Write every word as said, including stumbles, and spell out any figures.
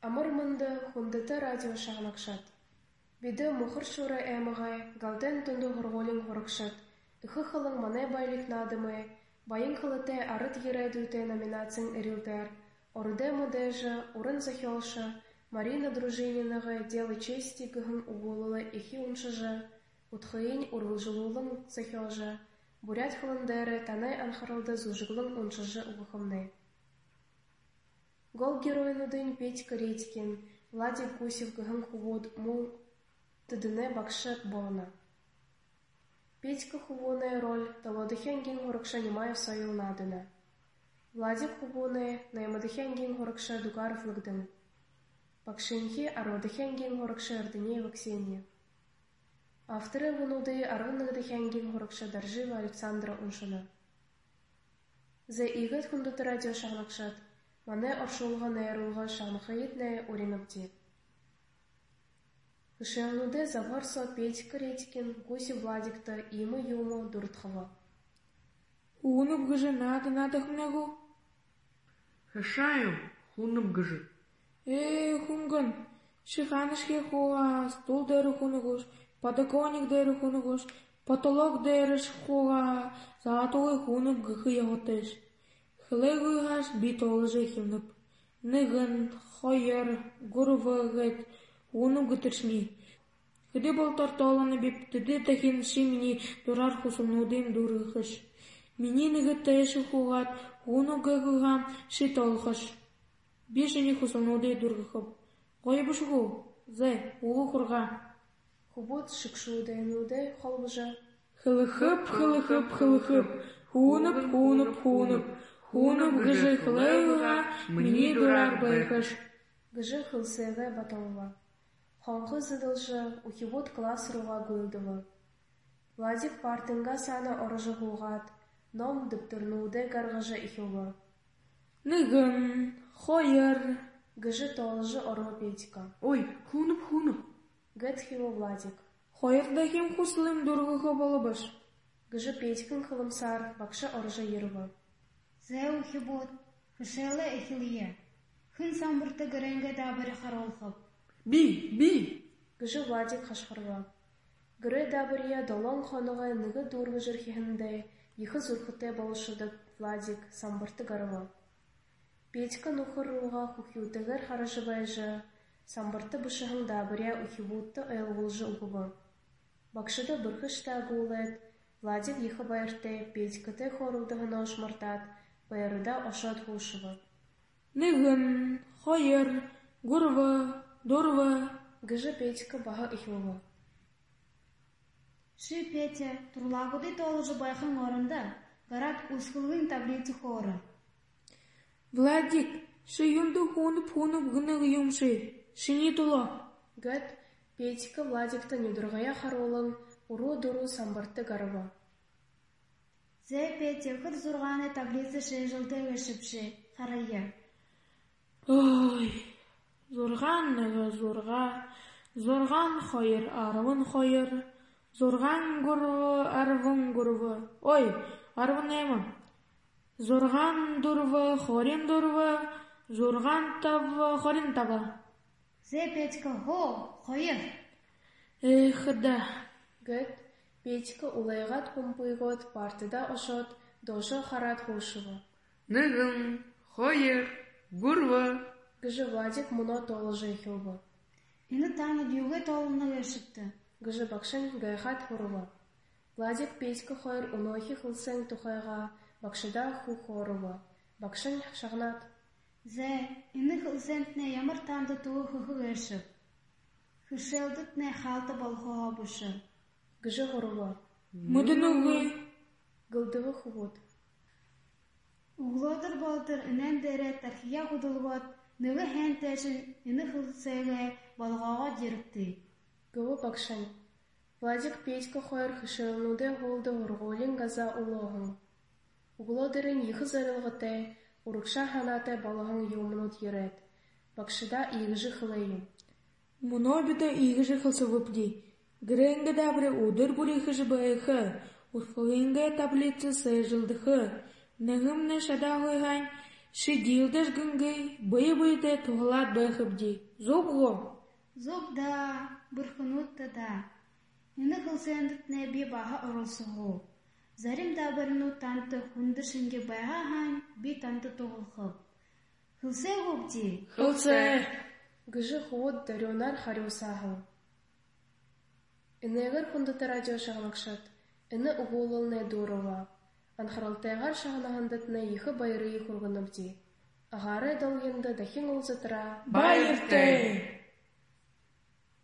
Амырмынды хундыты радио шағнақшат. Биді мұхыр шура әміғай, галден түнді ғырғолин ғырықшат. Үхі қылың мане байлық надымы, байын қылыте арыт ерайдуте номинациян әрілдер. Орыде мұдежі, урын захелшы, Марина Дружининығы делы чести гығын уғылылы эхи уншыжы, утхыйын урылжылулың захелжы, бурят қылындары танай анхарылды зужығылың уншыжы уғықымны. Гол геройнудын Петька Редькин, Владик Гусев гығын хувод мул тыдыне бакшат болына. Петька хувоная роль талодыхянгин ғырықша Немаев сайыл надына. Владик хувоная наймадыхянгин ғырықша Дугаров лыгдың. Бакшинхи ародыхянгин ғырықша Ардынеева Ксения. Авторы вунуды арыннагдыхянгин ғырықша Даржива Александра Уншына. Зе игет хундыты радио шағнақшат. Мане оршулға найрулға шағнықайытнае оринапти. Кышелнуде заварса Петька Редькин, Гуси Владикта имы юму дуртхава. Хунып гыжы нады надых мнегу? Хашаю, хунып гыжы. Эй, хунган, шиханышке хуа, стул дәрі хунығыш, подоконник дәрі хунығыш, потолок дәрі шхуа, заатулы хунып гыхы яғытыш. Хылегуйгаш бит олыжы хилнып. Нығын, хойыр, гурвы гыт, хунып гытыршми. Хыды болтар толаны беп, тыды тахин шимини дурар хусумнудым дурыхыш. Мини нығыт тәші хугат, хунып гыгыгам шит олхыш. Бешені хусумнуды дурыхып. Қойбыш ху, зэ, уғы құрға. Хубут шықшудайнуды холбыжа. Хылыхып, хылыхып, хылыхып, хунып, хунып, хунып. Хунып гыжы хылайыға, мini дурар байқыш. Гыжы хылсэвэ баталова. Хонғы зыдылжы, ухивут класс руға гылдывы. Владик партынға саны орыжы хуғат, ном дыптырнуды гарғыжы ихылы. Нығын, хойыр. Гыжы толыжы орғы Петька. Ой, хунып, хунып. Гэт хилы Владик. Хойырда хем хусылым дұрғығы болыбыш. Гыжы Петькін қылымсар, бақшы орыжы ерывы. Зэ ухибот, хышэлы эхилие. Хын самбырты гырэнгэ дабыры харолхып. Би, би. Гыжы Владик хашқырва. Гыры дабырия долон қонығы нығы дұрғы жырхихінде, ехы зұрхыте болышыдық Владик самбырты гарыва. Петька нұхыруға хухиутығыр харыжы байжы, самбырты бышығын дабырия ухивутты айлғылжы ұғывы. Бақшыда бұрхышта гулет, Владик ехы байырты Петькаты хорудығына ұшмыртат, байырыда ошат хушывы. Нығын, хойыр, гурвы, дурвы. Гыжы Петька баға ихылы. Ши Петя, турлагуды толыжы байқын орында, гарат ұскылғын таблицы хоры. Владик, ши юнды хунып-хунып гынығы юмши, шини тұлы. Гэт, Петька Владикта недұрғая харолын, уру-дуру самбырты гарыва. Зэ Петя, хыр зұрғаны таблицы ши жылды өшіпші, харайя. Ой, зұрған нығы зұрға, зұрған хойыр арвын хойыр, зұрған гұрвы арвын гұрвы. Ой, арвын әмін. Зұрған дұрвы, хорин дұрвы, зұрған табы, хорин табы. Зэ Петька, хо, хойыр. Эх, да. Гэт, Петька улайғат құмпыйғот партыда ошот, дожы харат хушывы. Нығын, хойыр, гурвы. Гыжы Владик мұно толыжы ихылбы. Іні таңы дюге толыны өшіпті. Гыжы бақшын гайхат хурывы. Владик Петька хойыр унохи хылсен тухайға, бақшыда ху хорывы. Бақшын шағнат. Зэ, іні хылсентне ямыр таңды туы хығы өшіп. Хышелдытне халты болхуға бұшы. Гыжы хорывы. Мұдынығы. Гылдығы хувуд. Углодыр болтыр үнен дәрі тархия құдылғат, нығы хэн тәшін іні хылсэгэ болғаға деріпті. Гылы бақшын. Владик Петька хойыр хышылнуде голды урголин газа улоғын. Углодырын ехы зарылғыте, урықша ханате балығын юмынут ерет. Бақшыда игіжі хылайым. Мұно біті игіжі қылсы вүпді. Гіренгі дабыры удыр бұрихыжы байықы, ұсқылыңғы таблицы сәжілдіқы. Нығымны шада қойған, Шидилдеш гынгый, бый-быйде туғылат бэхыбди. Зубго. Зуб да, бұрқынутта да. Ені қылсендік не бі баға ұрылсығы. Зарим да біріну танты хунды шынге байға хан бі танты туғылқып. Қылсе ғубди? Қылсе. Гыжы хуот дарионар харюсахыл. Инегер хундыты радио шағылықшат, іні уғулылны дұрыла. Анхаралтайғар шағынағындытны ехі байры ехұрғыныбди. Ағары дал енді дахин ұлзытыра. Байырты!